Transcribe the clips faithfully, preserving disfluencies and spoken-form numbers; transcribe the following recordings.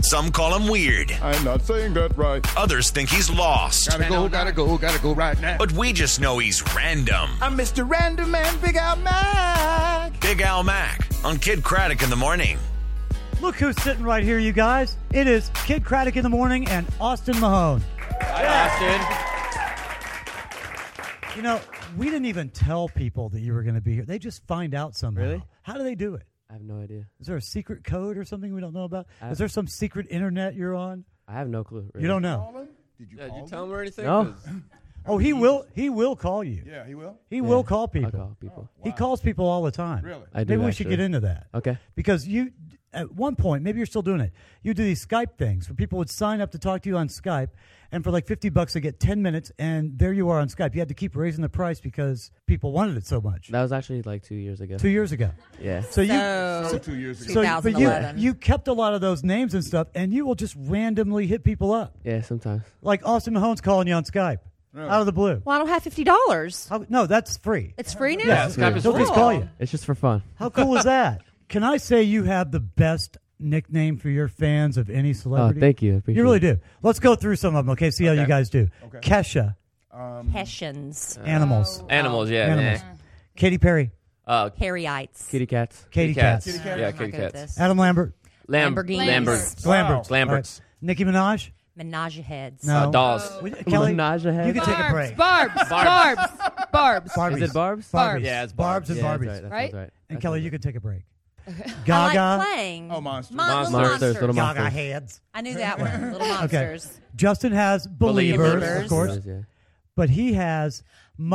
Some call him weird. I'm not saying that right. Others think he's lost. Gotta go, gotta go, gotta go right now. But we just know he's random. I'm Mister Random Man, Big Al Mac. Big Al Mac on Kid Craddock in the morning. Look who's sitting right here, you guys. It is Kid Craddock in the morning and Austin Mahone. Hi, Austin. You know, we didn't even tell people that you were going to be here. They just find out somehow. Really? How do they do it? I have no idea. Is there a secret code or something we don't know about? I Is there some secret internet you're on? I have no clue. Really. You don't know? Did you Yeah, call did you him? tell him or anything? No. 'Cause- Oh, he will. He will call you. Yeah, he will. He Yeah, will call I'll people. call people. He calls people all the time. Really? I do. Maybe we should actually. get into that. Okay. Because you, at one point, maybe you're still doing it. You do these Skype things where people would sign up to talk to you on Skype, and for like fifty bucks, they get ten minutes, and there you are on Skype. You had to keep raising the price because people wanted it so much. That was actually like two years ago. Two years ago. Yeah. So you, So, So two years ago. so but you, twenty eleven. you kept a lot of those names and stuff, and you will just randomly hit people up, Yeah. Sometimes. like Austin Mahone's calling you on Skype Really? out of the blue. well, I don't have fifty dollars. How, no, that's free. It's free now? Yeah, Skype is They'll free. just call you. It's just for fun. How cool is that? Can I say you have the best nickname for your fans of any Oh, celebrity? thank you. I appreciate You really it. do. Let's go through some of them, okay? See how you Okay. guys do. Okay. Kesha, Um, Hessians. animals. Animals, yeah. Animals. nah. Katy Perry, Uh, Harryites. Kitty cats. Katy cats. Cats, Kitty Yeah, I'm not kitty good at cats. this. Adam Lambert, Lamb- Lamborghinis. Lamberts. Lamberts, Lamberts. All right. Nicki Minaj. Menage heads. No. Uh, dolls. We- Kelly, Menage a head. you can take a break. Barbs, Barbs, Barbs. Barbies. Is it Barbs? Barbies. Yeah, it's Barbs and Yeah, Barbies. that's right. That Right? sounds right. And That Kelly, sounds you right. can take a break. I like Gaga, playing. Oh, monsters. Mon- Monsters. Little Monsters, little Gaga monsters. heads. I knew that one. Little Okay. monsters. Justin has Believers, Believers. of course, Yeah. but he has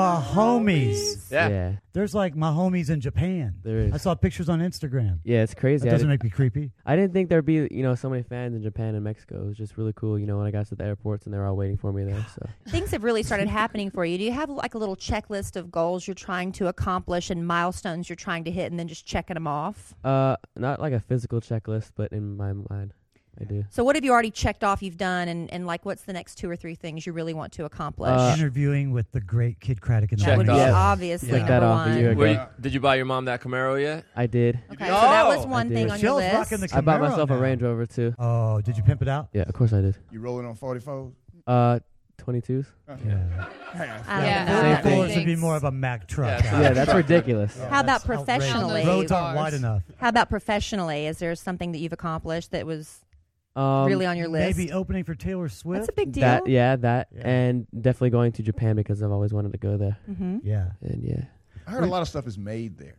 Mahomies. Yeah. Yeah. There's like Mahomies in Japan. There is. I saw pictures on Instagram. Yeah, it's crazy. That I, doesn't did, make me creepy. I didn't think there'd be, you know, so many fans in Japan and Mexico. It was just really cool, you know, when I got to the airports and they were all waiting for me there. So Things have really started happening for you. Do you have like a little checklist of goals you're trying to accomplish and milestones you're trying to hit and then just checking them off? uh not like a physical checklist, but in my mind I do. So what have you already checked off you've done and, and like what's the next two or three things you really want to accomplish? Uh, Interviewing with the great Kid Craddock in the Check that would be off. morning. obviously Check number that off a one. year ago. Were you, did you buy your mom that Camaro yet? I did. Okay, so that was Oh. one I thing did. on your Michelle's list. rocking the I bought Camaro myself now. a Range Rover too. Oh, did you pimp it out? Yeah, of course I did. You rolling on forty-fours? Uh twenty-twos. Yeah. I don't Yeah. know Same that thing. Fours many. would be more of a Mack truck. Yeah. Yeah, that's ridiculous. How about That's outrageous. professionally? Roads aren't wide enough. How about professionally? Is there something that you've accomplished that was Um, really on your list? Maybe opening for Taylor Swift. That's a big deal. That yeah, that Yeah. and definitely going to Japan because I've always wanted to go there. hmm Yeah. And yeah. I heard a lot of stuff is made there.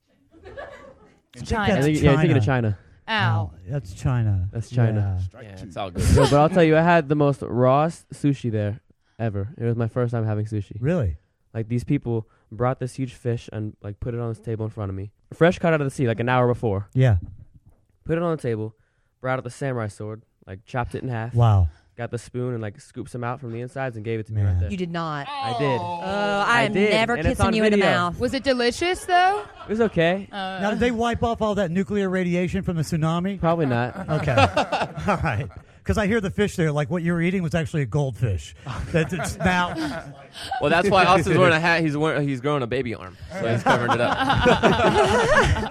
China. I That's think, yeah, you're thinking of China. China. Ow. No, that's China. That's China. Strike Yeah, two. it's all good. No, but I'll tell you, I had the most rawest sushi there ever. It was my first time having sushi. Really? Like these people brought this huge fish and like put it on this table in front of me, fresh caught out of the sea, like an hour before. Yeah. Put it on the table, brought out the samurai sword, like chopped it in half. Wow. Got the spoon and like scooped some out from the insides and gave it to me Man. right there. You did not. I did. Oh, I, I am did, never and it's kissing on you in the video. mouth. Was it delicious though? It was okay. Uh, Now, did they wipe off all that nuclear radiation from the tsunami? Probably not. Okay. All right. Because I hear the fish there, like what you were eating was actually a goldfish. That's it's now. Well, that's why Austin's wearing a hat. He's wearing, he's growing a baby arm, so he's covering it up.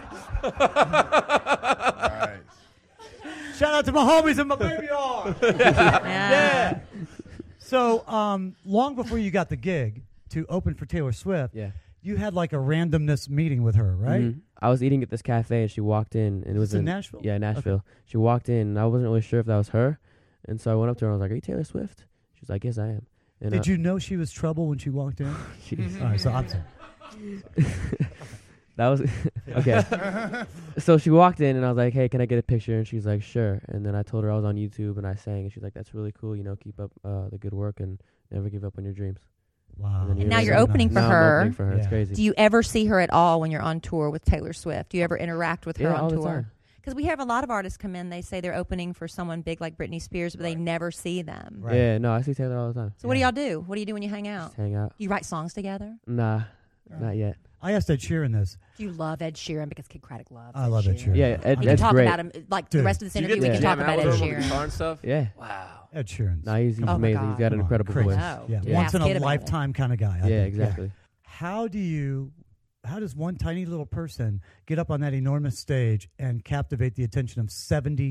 Nice. Shout out to my homies and my baby arm. Yeah. So, um, long before you got the gig to open for Taylor Swift, Yeah. you had like a randomness meeting with her, right? Mhm. I was eating at this cafe and she walked in and it was This in Nashville? Yeah, Nashville. She walked in and I wasn't really sure if that was her, and so I went up to her and I was like, "Are you Taylor Swift?" She was like, "Yes, I am." And Did uh, you know she was trouble when she walked in? Jeez. All right, so I'm sorry. That was okay. So she walked in and I was like, "Hey, can I get a picture?" And she's like, "Sure." And then I told her I was on YouTube and I sang and she's like, "That's really cool. You know, keep up uh, the good work and never give up on your dreams." Wow. And then And now years you're later- opening for now I'm her. opening for her. It's Yeah. crazy. Do you ever see her at all when you're on tour with Taylor Swift? Do you ever interact with her yeah, on all the tour? time. Because we have a lot of artists come in, they say they're opening for someone big like Britney Spears, but they never see them. Right. Yeah, no, I see Taylor all the time. So what do Yeah. y'all do? What do you do when you hang out? Just hang out. Do you write songs together? Nah, not yet. I asked Ed Sheeran this. Do you love Ed Sheeran? Because Kid Craddock loves I love Ed Sheeran. Yeah, Ed, We can Ed's talk great. about him. Like Dude. the rest of this Do you interview, get we to can talk jam about out Ed with her on the Sheeran. guitar and stuff? Yeah. Wow. Ed Sheeran's. No, he's, he's Oh my amazing. He's God. got an Oh, incredible crazy. voice. No. Yeah, Yeah. once in Ask a Kid about it. lifetime kind of guy. I Yeah, think. exactly. How do you, how does one tiny little person get up on that enormous stage and captivate the attention of seventy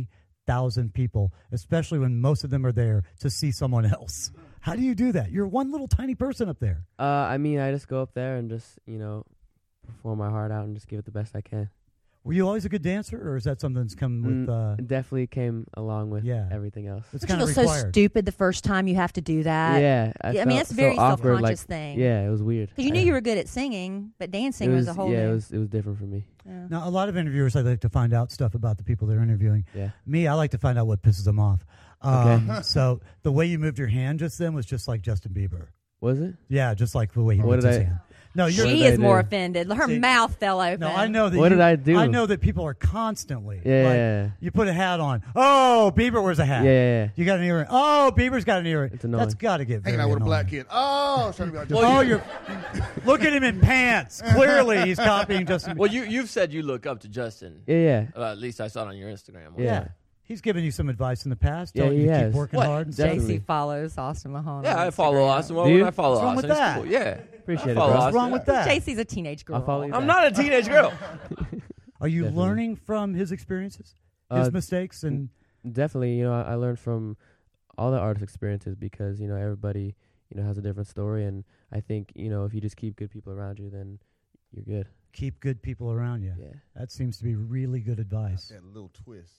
thousand people, especially when most of them are there to see someone else? How do you do that? You're one little tiny person up there. Uh, I mean, I just go up there and just, you know, perform my heart out and just give it the best I can. Were you always a good dancer, or is that something that's come with... Uh, It definitely came along with Yeah. everything else. it's Don't you kind feel of so required. stupid the first time you have to do that? yeah. I, Yeah, I felt mean, that's a so very awkward, like, self-conscious thing. Yeah, it was weird. Because you knew I- you were good at singing, but dancing it was, was, a whole yeah, new. it was, it was different for me. yeah. Now, a lot of interviewers, I like to find out stuff about the people they're interviewing. Yeah. Me, I like to find out what pisses them off. Um, Okay. So the way you moved your hand just then was just like Justin Bieber. Was it? Yeah, just like the way he What moved did his I- hand. No, you're... She did I is more do? offended. Her See- mouth fell open. No, I know that. What you- did I do? I know that people are constantly. Yeah, like, yeah, yeah. You put a hat on. Oh, Bieber wears a hat. Yeah, yeah, yeah. You got an earring. Oh, Bieber's got an earring. It's annoying. That's got to get very Hanging out with a black annoying. kid. Oh, trying to be like just Oh, you're. Look at him in pants. Clearly, he's copying Justin. Well, you you've said you look up to Justin. Yeah, yeah. Uh, at least I saw it on your Instagram. Yeah. Yeah. He's given you some advice in the past. Yeah, telling he you to has. keep working What? hard and stuff. Definitely. J C follows Austin Mahone. Yeah, on I follow Instagram. Austin. Why Do would you? I follow What's wrong Austin? with It's that? cool. Yeah. Appreciate it, follow bro. What's Austin. wrong with that? J C's a teenage girl. I'll follow you I'm back. not a teenage girl. Are you Definitely. learning from his experiences, his Uh, mistakes, and Definitely, you know, I, I learned from all the artist experiences because, you know, everybody, you know, has a different story. And I think, you know, if you just keep good people around you, then you're good. keep good people around you? Yeah. That seems to be really good advice. that little twist,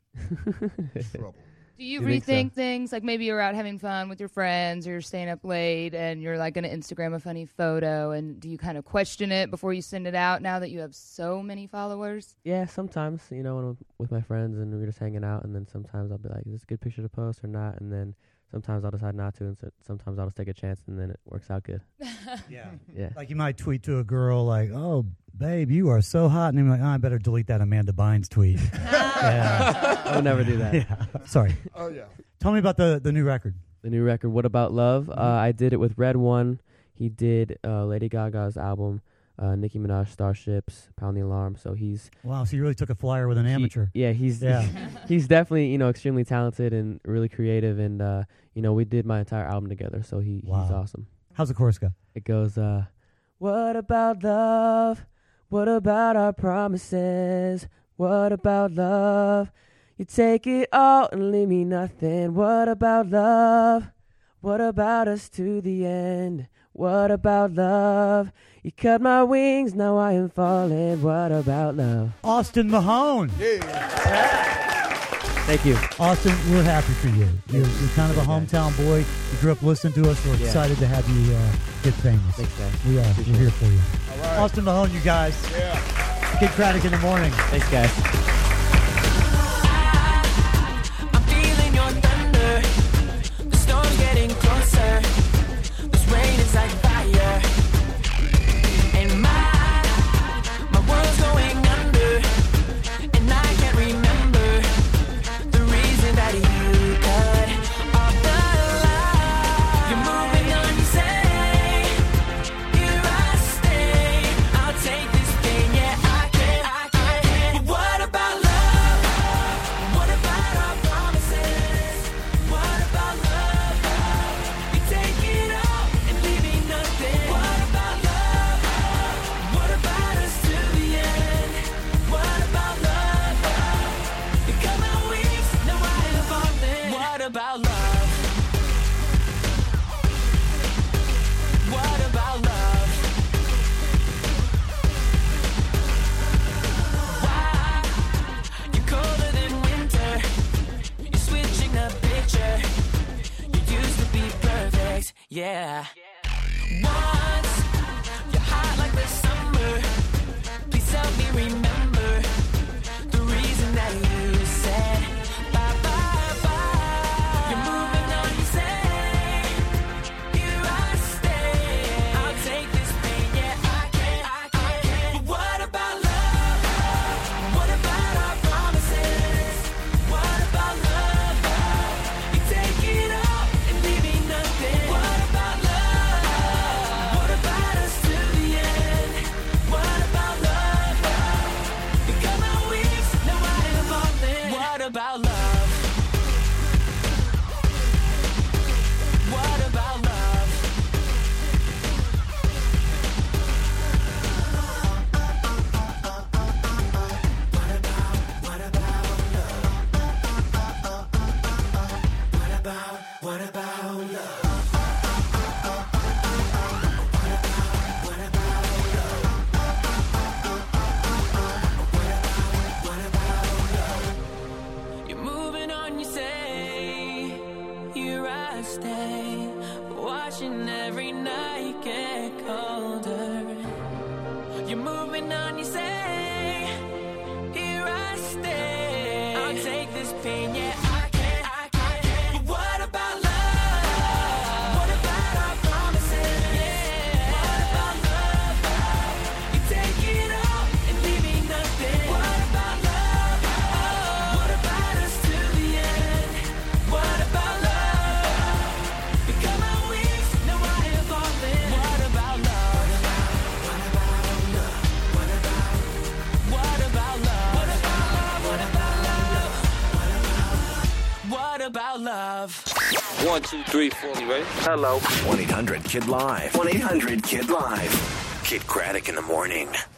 dude. Trouble. Do you, You think so? rethink things? Like maybe you're out having fun with your friends, or you're staying up late, and you're like going to Instagram a funny photo. And do you kind of question it before you send it out now that you have so many followers? Yeah, sometimes, you know, when I'm with my friends and we're just hanging out, and then sometimes I'll be like, is this a good picture to post or not? And then sometimes I'll decide not to, and so sometimes I'll just take a chance, and then it works out good. Yeah. Yeah. Like you might tweet to a girl like, "Oh, babe, you are so hot," and you're like, "Oh, I better delete that Amanda Bynes tweet." yeah. I would never do that. yeah. Sorry. Oh yeah. Tell me about the the new record. The new record, What About Love? Uh, I did it with Red One. He did uh, Lady Gaga's album, uh, Nicki Minaj, Starships, Pound the Alarm. So he's Wow. So you really took a flyer with an he- amateur. yeah, he's Yeah. he's definitely, you know, extremely talented and really creative. And uh, you know, we did my entire album together. So he he's Wow. awesome. How's the chorus go? It goes, uh, what about love? What about our promises? What about love? You take it all and leave me nothing. What about love? What about us to the end? What about love? You cut my wings, now I am falling. What about love? Austin Mahone. Thank you. Austin, we're happy for you. You're, you're kind of a hometown boy. You grew up listening to us. We're Yeah. excited to have you uh, get famous. Thanks, guys. We are. Appreciate We're here it. for you. All right. Austin Mahone, you guys. Yeah. Kid Craddock in the morning. Thanks, guys. I'm feeling your thunder. The storm's getting closer. This rain is like fire. And my my world's going under. And I can't remember the reason that you cut off the line. You're moving on, you say. Here I stay. I'll take this pain, yeah, I can, I can. But what about love? What about our promises? What about love? You take it all and leave me nothing. What about love? What about us to the end? What about love? You cut my wings, now I am falling. What about love? What about love? Why? You're colder than winter. You're switching the picture. You used to be perfect, yeah. Once you're hot like the summer. Please help me remember the reason that you said bye bye bye. You're moving on, you say. Here I stay. I'll take this pain, yeah, I can, I can. But what about love? What about our promises? What about love? You take it all and leave me nothing. What about love? moving on, you say. Here I stay, watching every night get colder. You're moving on, you say. Here I stay. I'll take this pain, yeah, I can, I can. But what about love? What about our promises? Yeah. What about love? You take it all and leave me nothing. What about love? Oh, what about us till the end? What about love? Become my wings, now I am falling. What about love? What about love? What about love? What about love? What about love? What about love? One, two, three, four. You ready? Hello. one eight hundred kid live. one eight hundred kid live. Kid Craddock in the morning.